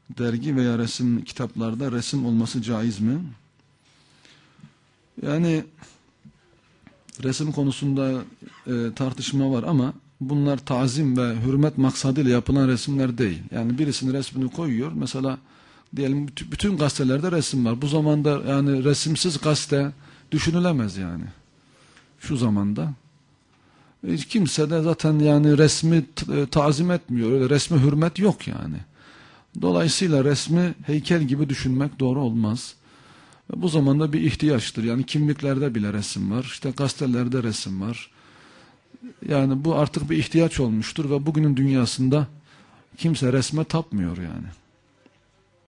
dergi veya resim kitaplarda resim olması caiz mi? Yani resim konusunda tartışma var ama bunlar tazim ve hürmet maksadıyla yapılan resimler değil. Yani birisinin resmini koyuyor. Mesela diyelim bütün gazetelerde resim var. Bu zamanda yani resimsiz gazete düşünülemez yani. Şu zamanda. Kimse de zaten yani resmi tazim etmiyor. Öyle resme hürmet yok yani. Dolayısıyla resmi heykel gibi düşünmek doğru olmaz. Bu zamanda bir ihtiyaçtır. Yani kimliklerde bile resim var. İşte gazetelerde resim var. Yani bu artık bir ihtiyaç olmuştur ve bugünün dünyasında kimse resme tapmıyor yani.